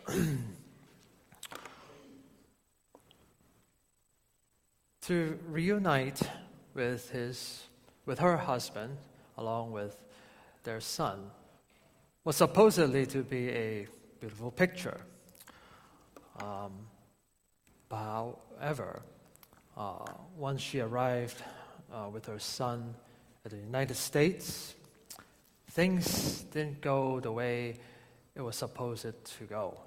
To reunite with her husband, along with their son, was supposedly to be a beautiful picture. However, once she arrived with her son at the United States, things didn't go the way it was supposed to go.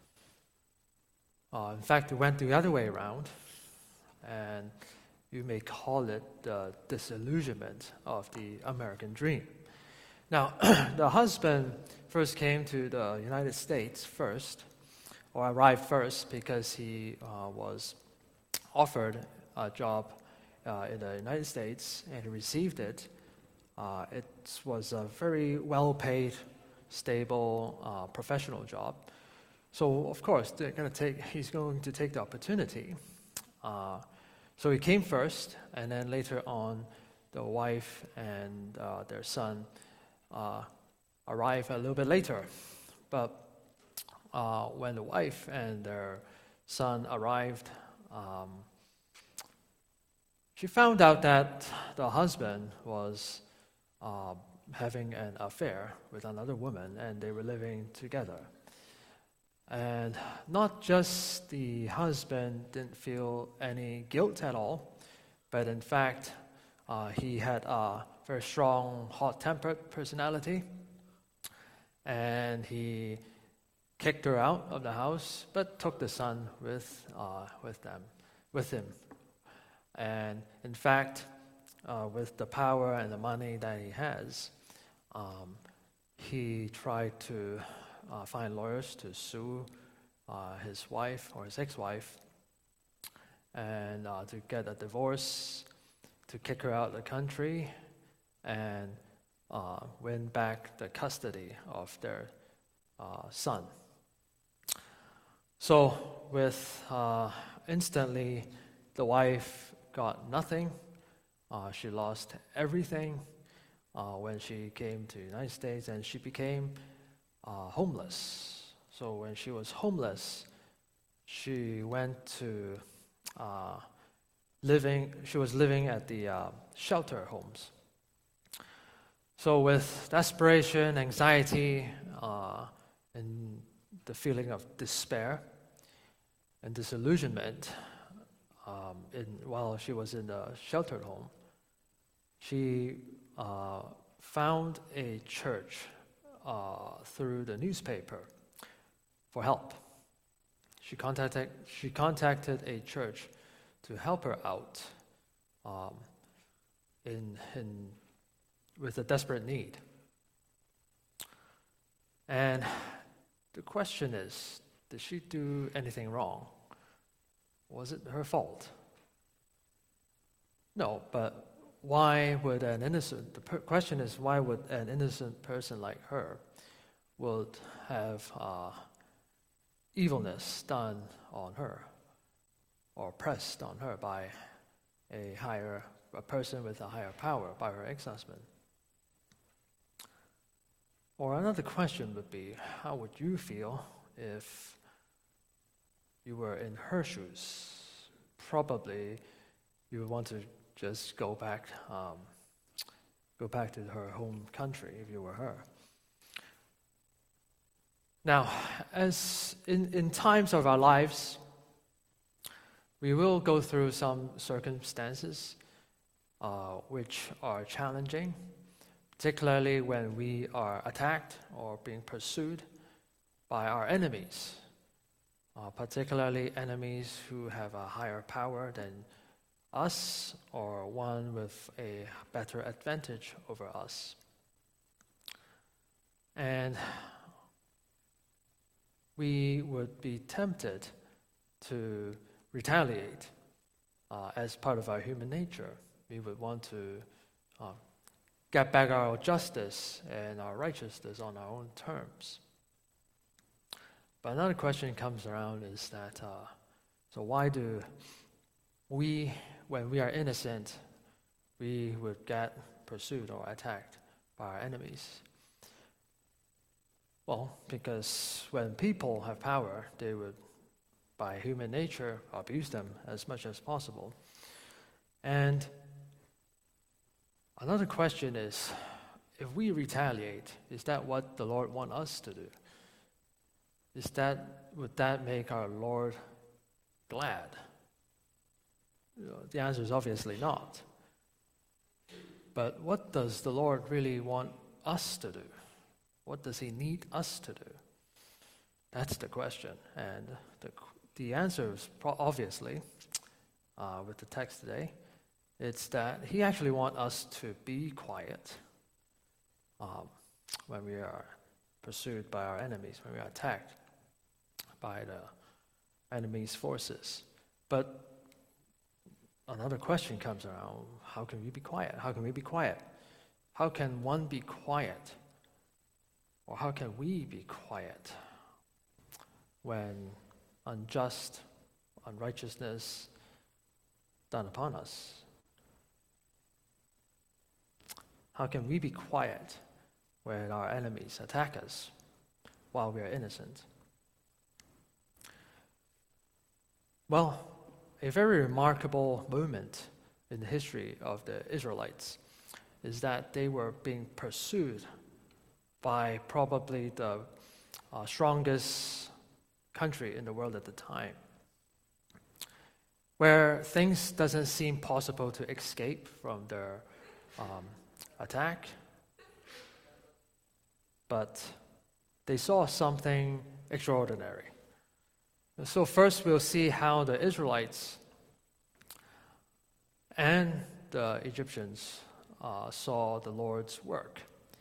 In fact, it went the other way around, and you may call it the disillusionment of the American dream. Now, the husband first came to the United States first, or arrived first, because he was offered a job in the United States, and he received it. It was a very well-paid, stable, professional job. So, of course, he's going to take the opportunity. So he came first, and then later on, the wife and their son arrived a little bit later. But when the wife and their son arrived, she found out that the husband was having an affair with another woman, and they were living together. And not just the husband didn't feel any guilt at all, but in fact, he had a very strong, hot-tempered personality, and he kicked her out of the house, but took the son with him. And in fact, with the power and the money that he has, he tried to find lawyers to sue his wife or his ex-wife, and to get a divorce, to kick her out of the country, and win back the custody of their son. So with instantly, the wife got nothing. She lost everything when she came to the United States, and she became homeless. So when she was homeless, she went to she was living at the shelter homes. So with desperation, anxiety, and the feeling of despair and disillusionment, while she was in the sheltered home, she found a church through the newspaper for help. She contacted a church to help her out with a desperate need. And the question is, did she do anything wrong? Was it her fault? No, but why would the question is, why would an innocent person like her would have evilness done on her or pressed on her by a person with a higher power, by her ex-husband? Or another question would be, how would you feel if you were in her shoes? Probably you would want to just go back to her home country if you were her. Now, as in times of our lives, we will go through some circumstances which are challenging, particularly when we are attacked or being pursued by our enemies, particularly enemies who have a higher power than us or one with a better advantage over us. And we would be tempted to retaliate as part of our human nature. We would want to get back our justice and our righteousness on our own terms. But another question comes around is that, so why do we, when we are innocent, we would get pursued or attacked by our enemies? Well, because when people have power, they would, by human nature, abuse them as much as possible. And another question is, if we retaliate, is that what the Lord wants us to do? Would that make our Lord glad? The answer is obviously not. But what does the Lord really want us to do? What does He need us to do? That's the question. And the answer is obviously, with the text today, it's that He actually wants us to be quiet when we are pursued by our enemies, when we are attacked by the enemy's forces. But another question comes around: how can we be quiet? How can we be quiet? How can one be quiet? Or how can we be quiet when unrighteousness done upon us? How can we be quiet when our enemies attack us while we are innocent? Well, a very remarkable moment in the history of the Israelites is that they were being pursued by probably the strongest country in the world at the time, where things doesn't seem possible to escape from their attack. But they saw something extraordinary. So first we'll see how the Israelites and the Egyptians saw the Lord's work.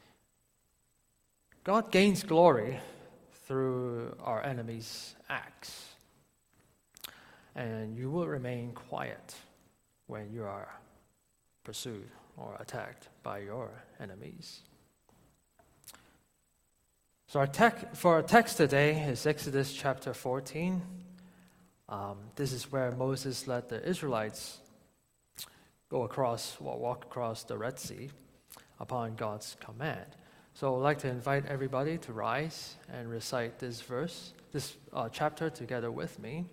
God gains glory through our enemies' acts. And you will remain quiet when you are pursued or attacked by your enemies. So for our text today is Exodus chapter 14. This is where Moses led the Israelites walk across the Red Sea upon God's command. So I'd like to invite everybody to rise and recite this chapter together with me.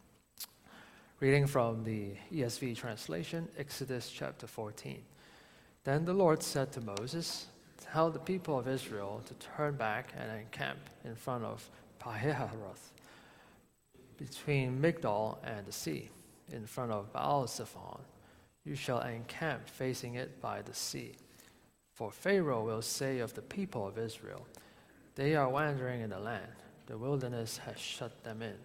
Reading from the ESV translation, Exodus chapter 14. Then the Lord said to Moses, "Tell the people of Israel to turn back and encamp in front of Pi-hahiroth, between Migdol and the sea, in front of Baal-zephon. You shall encamp facing it by the sea. For Pharaoh will say of the people of Israel, 'They are wandering in the land. The wilderness has shut them in.'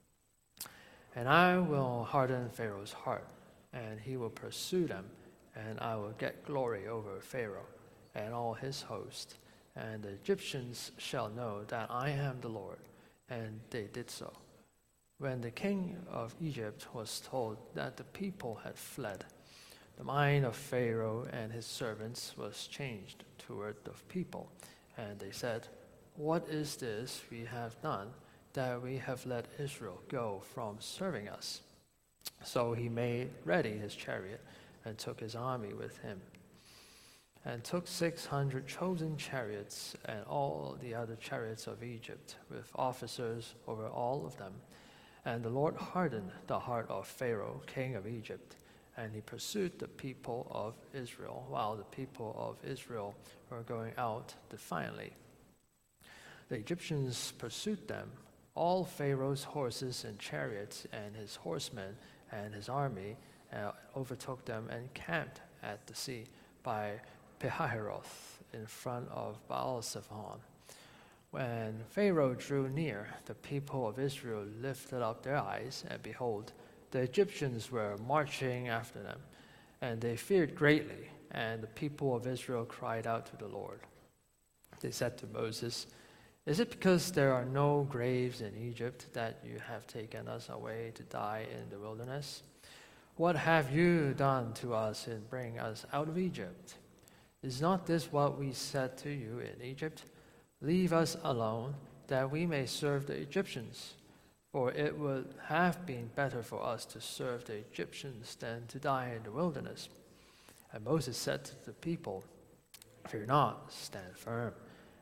And I will harden Pharaoh's heart, and he will pursue them, and I will get glory over Pharaoh and all his host. And the Egyptians shall know that I am the Lord." And they did so. When the king of Egypt was told that the people had fled, the mind of Pharaoh and his servants was changed toward the people. And they said, "What is this we have done, that we have let Israel go from serving us?" So he made ready his chariot and took his army with him, and took 600 chosen chariots and all the other chariots of Egypt, with officers over all of them. And the Lord hardened the heart of Pharaoh, king of Egypt, and he pursued the people of Israel, while the people of Israel were going out defiantly. The Egyptians pursued them, all Pharaoh's horses and chariots, and his horsemen and his army, overtook them and camped at the sea by Pi-hahiroth in front of Baal-zephon. When Pharaoh drew near, the people of Israel lifted up their eyes, and behold, the Egyptians were marching after them, and they feared greatly, and the people of Israel cried out to the Lord. They said to Moses, "Is it because there are no graves in Egypt that you have taken us away to die in the wilderness? What have you done to us in bringing us out of Egypt? Is not this what we said to you in Egypt? Leave us alone, that we may serve the Egyptians. For it would have been better for us to serve the Egyptians than to die in the wilderness." And Moses said to the people, "Fear not, stand firm,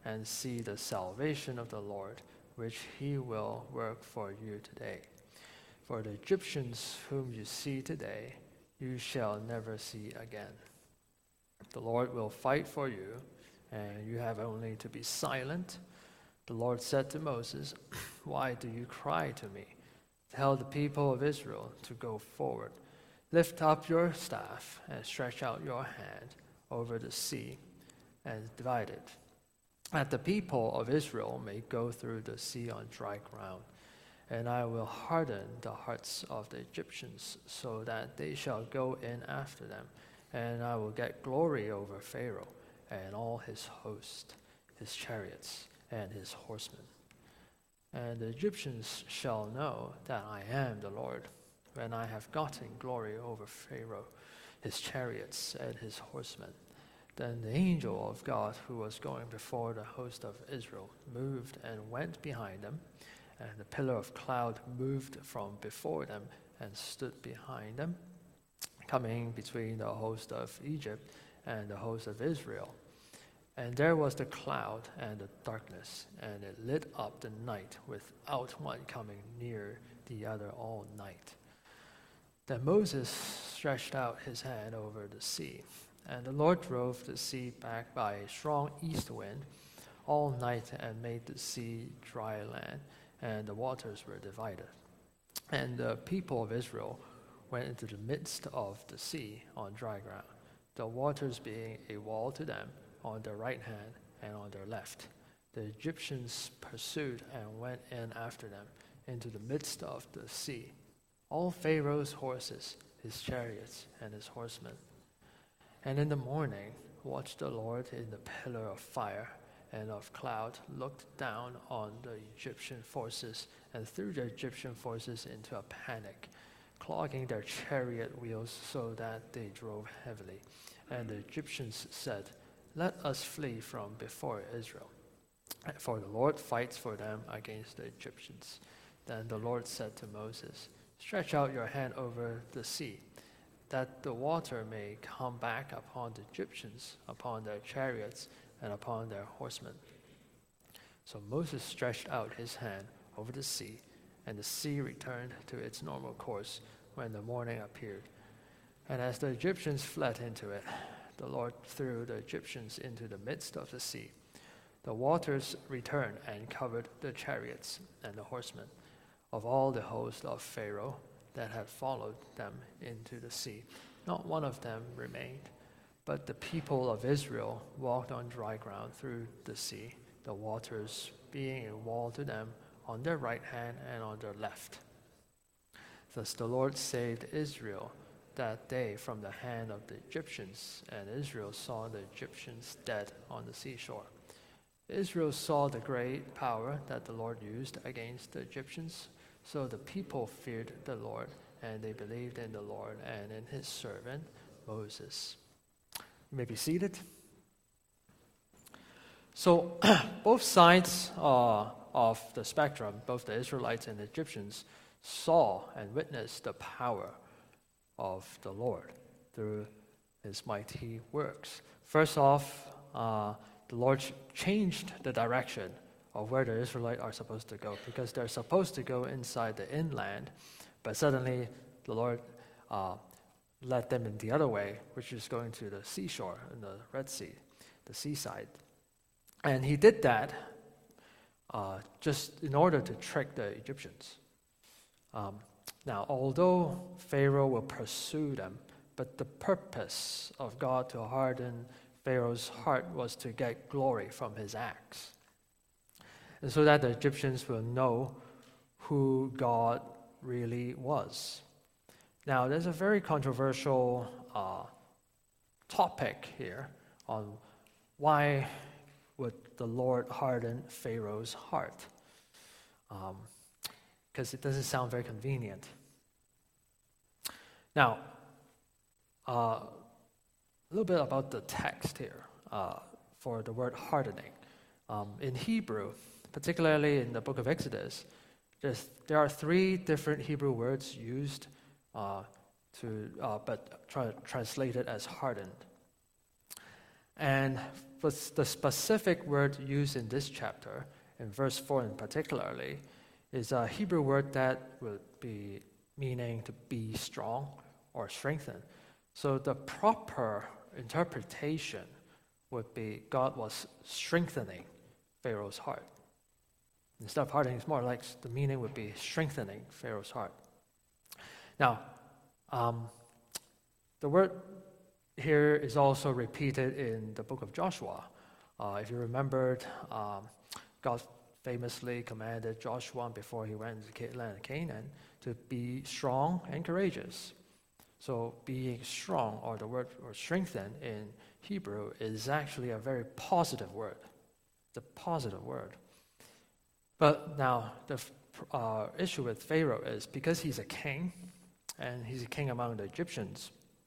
and see the salvation of the Lord, which he will work for you today. For the Egyptians whom you see today, you shall never see again. The Lord will fight for you, and you have only to be silent." The Lord said to Moses, "Why do you cry to me? Tell the people of Israel to go forward. Lift up your staff and stretch out your hand over the sea and divide it, that the people of Israel may go through the sea on dry ground. And I will harden the hearts of the Egyptians so that they shall go in after them. And I will get glory over Pharaoh and all his host, his chariots, and his horsemen. And the Egyptians shall know that I am the Lord, when I have gotten glory over Pharaoh, his chariots, and his horsemen." Then the angel of God, who was going before the host of Israel, moved and went behind them, and the pillar of cloud moved from before them and stood behind them, coming between the host of Egypt and the host of Israel. And there was the cloud and the darkness, and it lit up the night without one coming near the other all night. Then Moses stretched out his hand over the sea, and the Lord drove the sea back by a strong east wind all night and made the sea dry land, and the waters were divided. And the people of Israel went into the midst of the sea on dry ground, the waters being a wall to them on their right hand and on their left. The Egyptians pursued and went in after them into the midst of the sea, all Pharaoh's horses, his chariots, and his horsemen. And in the morning watched the Lord in the pillar of fire and of cloud, looked down on the Egyptian forces and threw the Egyptian forces into a panic, clogging their chariot wheels so that they drove heavily. And the Egyptians said, "Let us flee from before Israel, for the Lord fights for them against the Egyptians." Then the Lord said to Moses, "Stretch out your hand over the sea, that the water may come back upon the Egyptians, upon their chariots, and upon their horsemen." So Moses stretched out his hand over the sea, and the sea returned to its normal course when the morning appeared. And as the Egyptians fled into it, the Lord threw the Egyptians into the midst of the sea. The waters returned and covered the chariots and the horsemen of all the host of Pharaoh that had followed them into the sea. Not one of them remained. But the people of Israel walked on dry ground through the sea, the waters being a wall to them on their right hand and on their left. Thus the Lord saved Israel that day from the hand of the Egyptians, and Israel saw the Egyptians dead on the seashore. Israel saw the great power that the Lord used against the Egyptians, so the people feared the Lord, and they believed in the Lord and in his servant Moses. You may be seated. So both sides of the spectrum, both the Israelites and the Egyptians, saw and witnessed the power of the Lord through his mighty works. First off, the Lord changed the direction of where the Israelites are supposed to go, because they're supposed to go inside the inland, but suddenly the Lord led them in the other way, which is going to the seashore in the Red Sea, the seaside. And he did that just in order to trick the Egyptians. Now, although Pharaoh will pursue them, but the purpose of God to harden Pharaoh's heart was to get glory from his acts, and so that the Egyptians will know who God really was. Now, there's a very controversial topic here on why would the Lord harden Pharaoh's heart, because it doesn't sound very convenient. Now, a little bit about the text here for the word hardening. In Hebrew, particularly in the book of Exodus, there are 3 different Hebrew words used but translated as hardened. And the specific word used in this chapter, in verse 4 in particularly, is a Hebrew word that would be meaning to be strong or strengthen. So the proper interpretation would be God was strengthening Pharaoh's heart. Instead of hardening, it's more like the meaning would be strengthening Pharaoh's heart. Now, the word here is also repeated in the book of Joshua. If you remembered, God famously commanded Joshua before he went to the land of Canaan to be strong and courageous. So being strong, or the word or strengthen in Hebrew, is actually a very positive word. It's a positive word. But now the issue with Pharaoh is because he's a king, and he's a king among the Egyptians.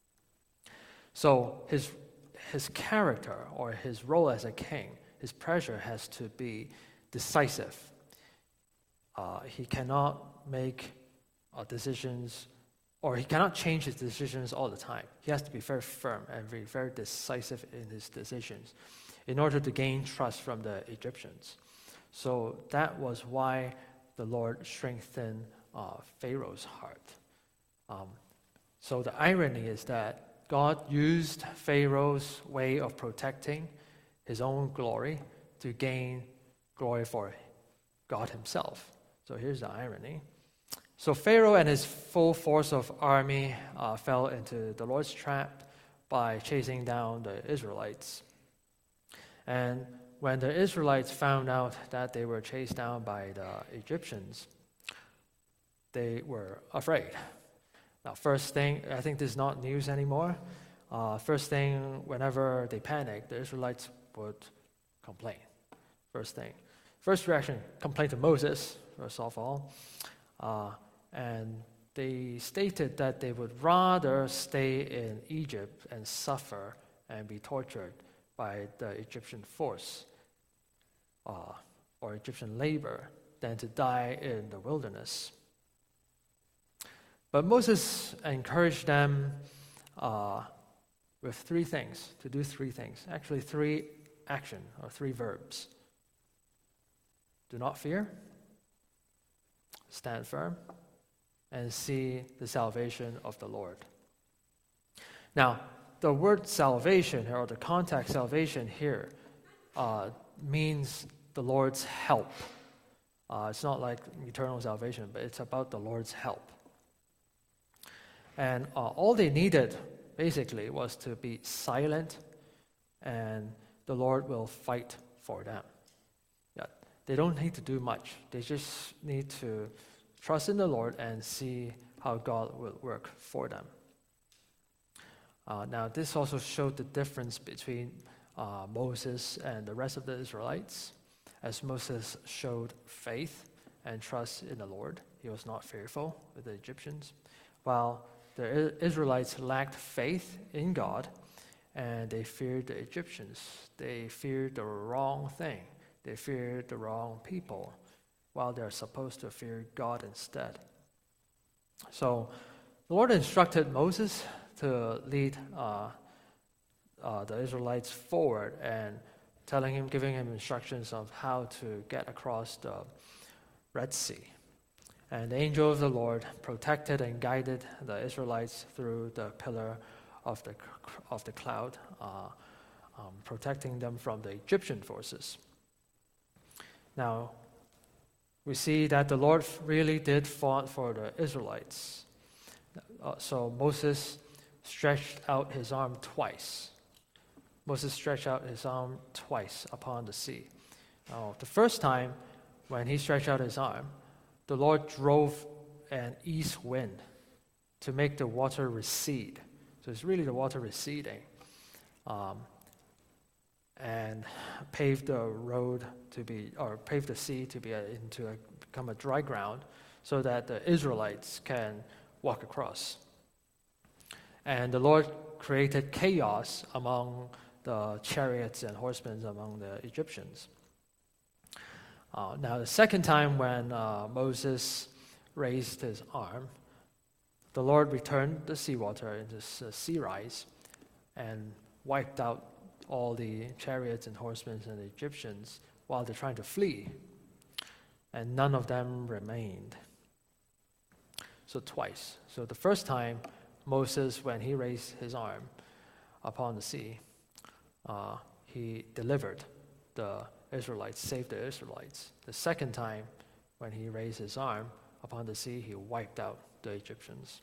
So his character or his role as a king, his pressure has to be decisive. He cannot make decisions, or he cannot change his decisions all the time. He has to be very firm and be very decisive in his decisions in order to gain trust from the Egyptians. So that was why the Lord strengthened Pharaoh's heart. So the irony is that God used Pharaoh's way of protecting his own glory to gain glory for God himself. So here's the irony. So Pharaoh and his full force of army fell into the Lord's trap by chasing down the Israelites. And when the Israelites found out that they were chased down by the Egyptians, they were afraid. Now, first thing, I think this is not news anymore. First thing, whenever they panicked, the Israelites would complain. First thing. First reaction, complain to Moses, first of all. And they stated that they would rather stay in Egypt and suffer and be tortured by the Egyptian force or Egyptian labor than to die in the wilderness. But Moses encouraged them with three things, to do three things. Actually, three action or three verbs. Do not fear, stand firm, and see the salvation of the Lord. Now, the word salvation, or the context salvation here, means the Lord's help. It's not like eternal salvation, but it's about the Lord's help. And all they needed, basically, was to be silent, and the Lord will fight for them. Yeah, they don't need to do much. They just need to trust in the Lord and see how God will work for them. Now, this also showed the difference between Moses and the rest of the Israelites. As Moses showed faith and trust in the Lord, he was not fearful with the Egyptians, while the Israelites lacked faith in God, and they feared the Egyptians. They feared the wrong thing. They feared the wrong people, while they're supposed to fear God instead. So the Lord instructed Moses to lead the Israelites forward and giving him instructions of how to get across the Red Sea. And the angel of the Lord protected and guided the Israelites through the pillar of the cloud, protecting them from the Egyptian forces. Now, we see that the Lord really did fight for the Israelites. So Moses stretched out his arm twice. Moses stretched out his arm twice upon the sea. Now, the first time when he stretched out his arm, the Lord drove an east wind to make the water recede. So it's really the water receding, and paved the road paved the sea to become a dry ground, so that the Israelites can walk across. And the Lord created chaos among the chariots and horsemen among the Egyptians. Now, the second time when Moses raised his arm, the Lord returned the seawater into the sea rise and wiped out all the chariots and horsemen and the Egyptians while they're trying to flee, and none of them remained. So twice. So the first time, Moses, when he raised his arm upon the sea, he delivered the Israelites, saved the Israelites. The second time, when he raised his arm upon the sea, he wiped out the Egyptians.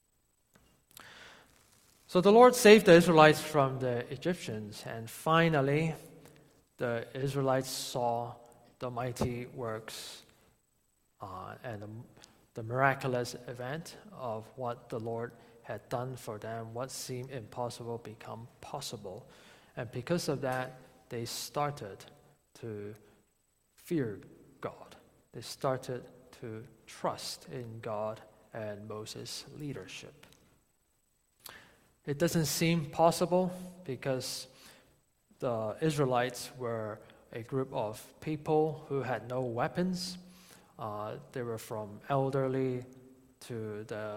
So the Lord saved the Israelites from the Egyptians, and finally, the Israelites saw the mighty works and the miraculous event of what the Lord had done for them. What seemed impossible become possible. And because of that, they started to fear God. They started to trust in God and Moses' leadership. It doesn't seem possible because the Israelites were a group of people who had no weapons. They were from elderly to the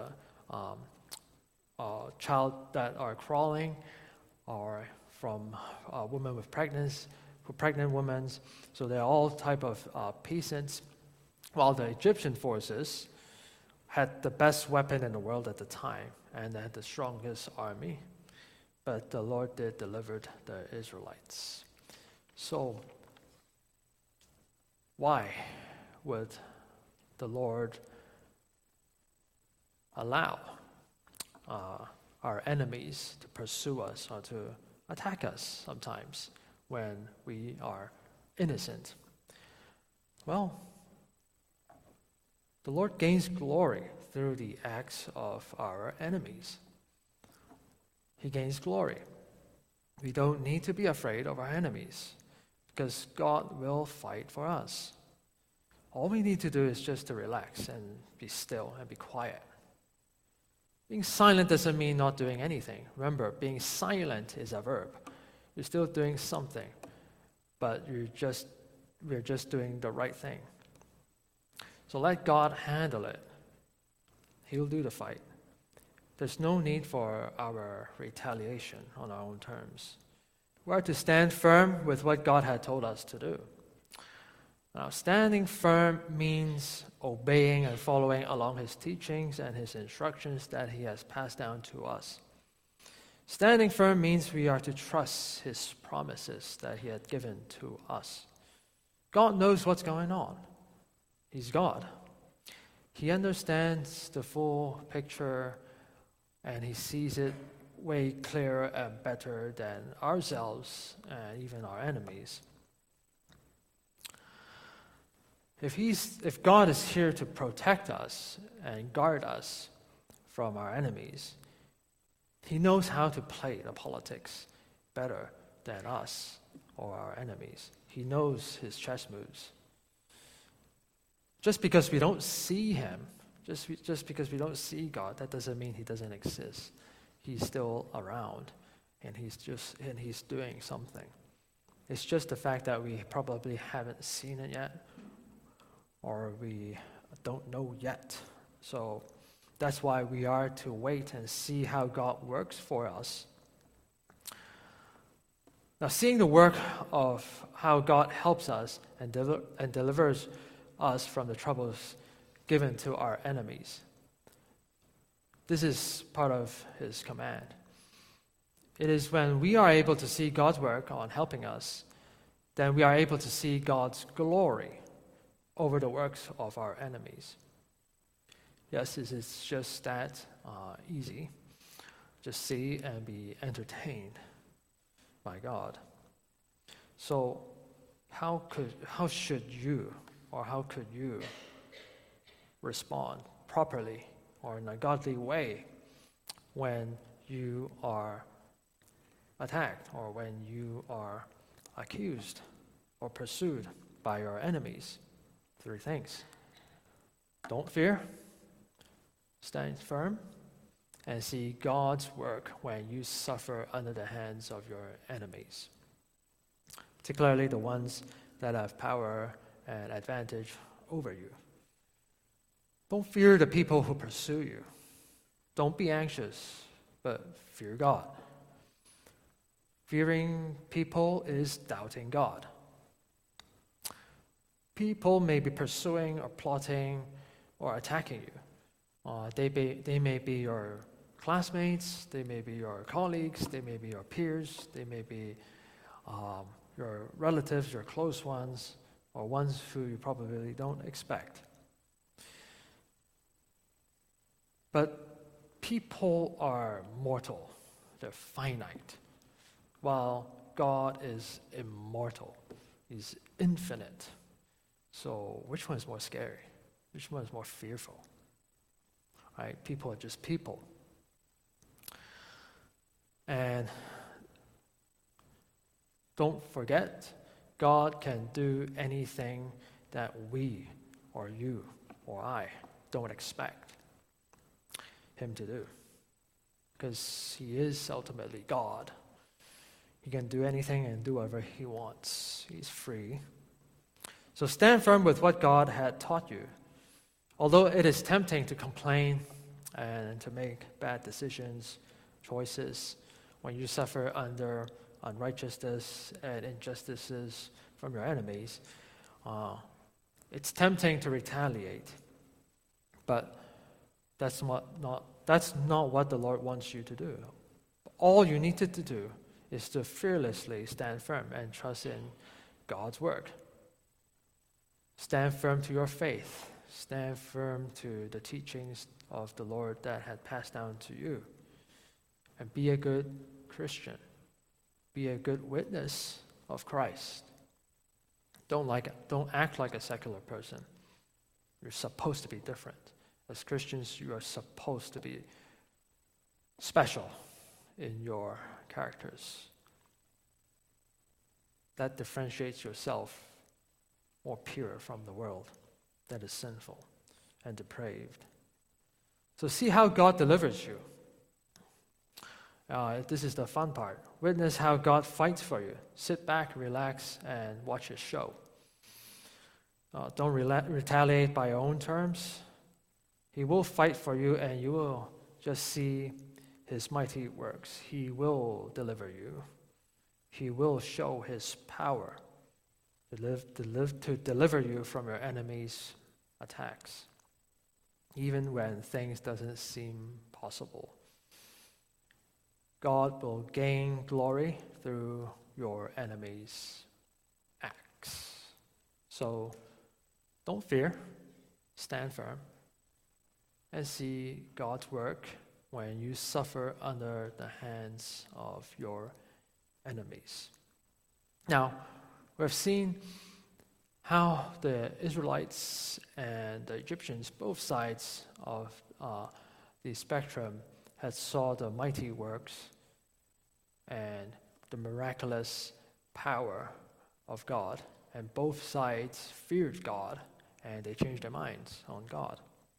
child that are crawling, or from women with pregnant women. So they're all type of peasants, while the Egyptian forces had the best weapon in the world at the time, and they had the strongest army. But the Lord did deliver the Israelites. So why would the Lord allow our enemies to pursue us or to attack us sometimes when we are innocent? Well, the Lord gains glory through the acts of our enemies. He gains glory. We don't need to be afraid of our enemies because God will fight for us. All we need to do is just to relax and be still and be quiet. Being silent doesn't mean not doing anything. Remember, being silent is a verb. You're still doing something, but we're just doing the right thing. So let God handle it. He'll do the fight. There's no need for our retaliation on our own terms. We're to stand firm with what God had told us to do. Now, standing firm means obeying and following along His teachings and His instructions that He has passed down to us. Standing firm means we are to trust His promises that He had given to us. God knows what's going on. He's God. He understands the full picture, and He sees it way clearer and better than ourselves and even our enemies. If God is here to protect us and guard us from our enemies, He knows how to play the politics better than us or our enemies. He knows His chess moves. Just because we don't see Him, just because we don't see God, that doesn't mean He doesn't exist. He's still around, and He's doing something. It's just the fact that we probably haven't seen it yet, or we don't know yet. So that's why we are to wait and see how God works for us. Now, seeing the work of how God helps us and delivers us from the troubles given to our enemies. This is part of His command. It is when we are able to see God's work on helping us, then we are able to see God's glory over the works of our enemies. Yes, it is just that easy. Just see and be entertained by God. So how should you respond properly or in a godly way when you are attacked or when you are accused or pursued by your enemies? 3 things. Don't fear, stand firm, and see God's work when you suffer under the hands of your enemies, particularly the ones that have power and advantage over you. Don't fear the people who pursue you. Don't be anxious, but fear God. Fearing people is doubting God. People may be pursuing or plotting or attacking you. They may be your classmates, they may be your colleagues, they may be your peers, they may be your relatives, your close ones, or ones who you probably don't expect. But people are mortal, they're finite, while God is immortal, He's infinite. So which one is more scary? Which one is more fearful? Right? People are just people. And don't forget, God can do anything that we or you or I don't expect Him to do. Because He is ultimately God. He can do anything and do whatever He wants. He's free. So stand firm with what God had taught you. Although it is tempting to complain and to make bad decisions, choices, when you suffer under unrighteousness and injustices from your enemies, it's tempting to retaliate. But that's not what the Lord wants you to do. All you needed to do is to fearlessly stand firm and trust in God's word. Stand firm to your faith. Stand firm to the teachings of the Lord that had passed down to you. And be a good Christian. Be a good witness of Christ. Don't act like a secular person. You're supposed to be different. As Christians, you are supposed to be special in your characters. That differentiates yourself more pure from the world that is sinful and depraved. So see how God delivers you. This is the fun part. Witness how God fights for you. Sit back, relax, and watch His show. Don't retaliate by your own terms. He will fight for you, and you will just see His mighty works. He will deliver you. He will show His power to deliver you from your enemies' attacks, even when things doesn't seem possible. God will gain glory through your enemies' acts. So don't fear, stand firm, and see God's work when you suffer under the hands of your enemies. Now, we've seen how the Israelites and the Egyptians, both sides of the spectrum, had saw the mighty works and the miraculous power of God. And both sides feared God, and they changed their minds on God.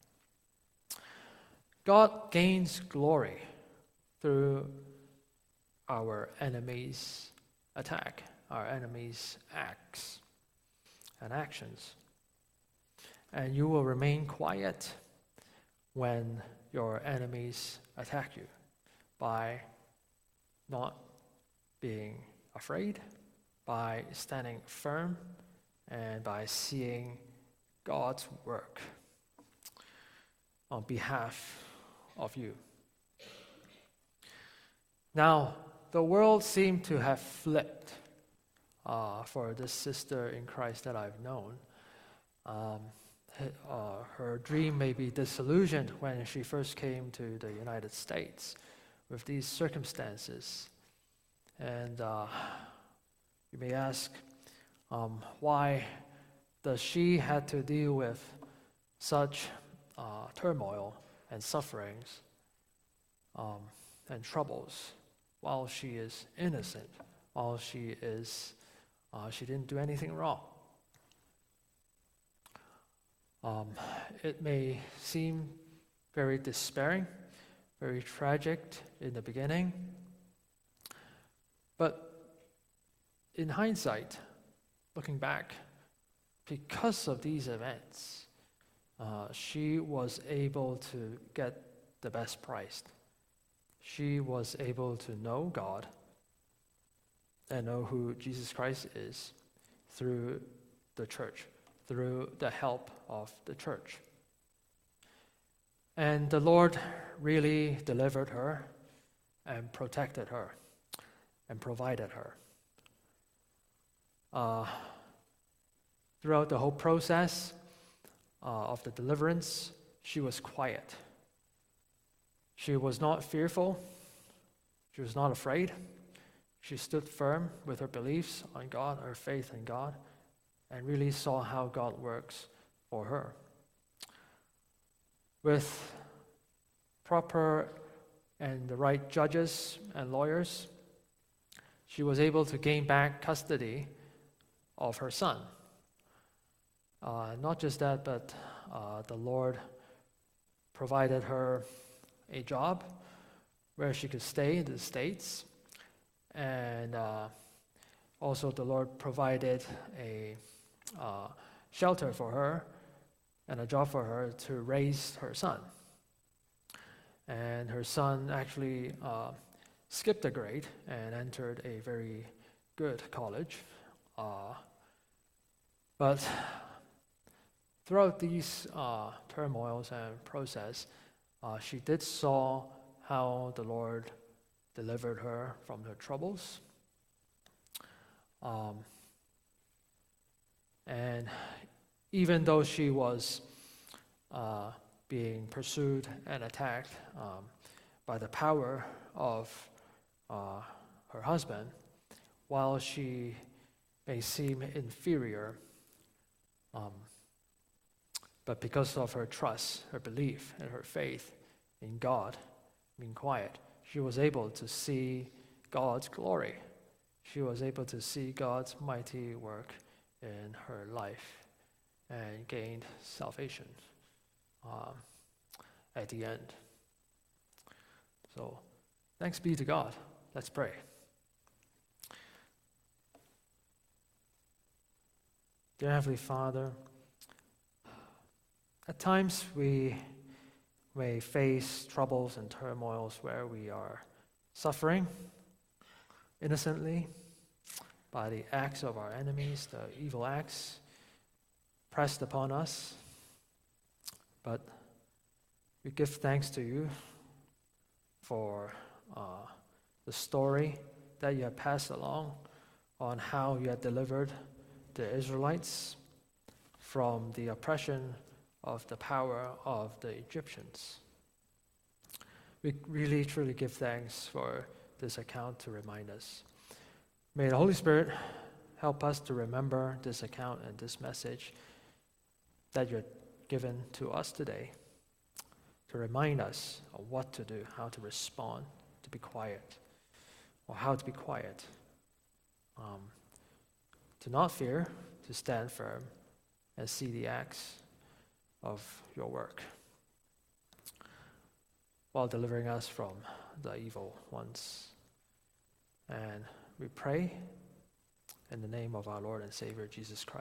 God gains glory through our enemies' attack, our enemies' acts and actions. And you will remain quiet when your enemies attack you by not being afraid, by standing firm, and by seeing God's work on behalf of you. Now, the world seemed to have flipped for this sister in Christ that I've known. Her dream may be disillusioned when she first came to the United States with these circumstances. And you may ask, why does she have to deal with such turmoil and sufferings and troubles while she is innocent, while she didn't do anything wrong? It may seem very despairing, very tragic in the beginning, but in hindsight, looking back, because of these events, she was able to get the best price. She was able to know God, and know who Jesus Christ is through the church, through the help of the church. And the Lord really delivered her and protected her and provided her. Throughout the whole process of the deliverance, she was quiet. She was not fearful. She was not afraid. She stood firm with her beliefs on God, her faith in God, and really saw how God works for her. With proper and the right judges and lawyers, she was able to gain back custody of her son. Not just that, but the Lord provided her a job where she could stay in the States. And also the Lord provided a shelter for her and a job for her to raise her son. And her son actually skipped a grade and entered a very good college. But throughout these turmoils and process, she did saw how the Lord delivered her from her troubles. And even though she was being pursued and attacked by the power of her husband, while she may seem inferior, but because of her trust, her belief, and her faith in God, being quiet, she was able to see God's glory. She was able to see God's mighty work in her life and gained salvation at the end. So, thanks be to God. Let's pray. Dear Heavenly Father, at times we may face troubles and turmoils where we are suffering innocently by the acts of our enemies, the evil acts pressed upon us. But we give thanks to you for the story that you have passed along on how you had delivered the Israelites from the oppression of the power of the Egyptians. We really, truly give thanks for this account to remind us. May the Holy Spirit help us to remember this account and this message that you're given to us today, to remind us of what to do, how to respond, to be quiet, or how to be quiet, to not fear, to stand firm, and see the acts of your work while delivering us from the evil ones. And we pray in the name of our Lord and Savior, Jesus Christ.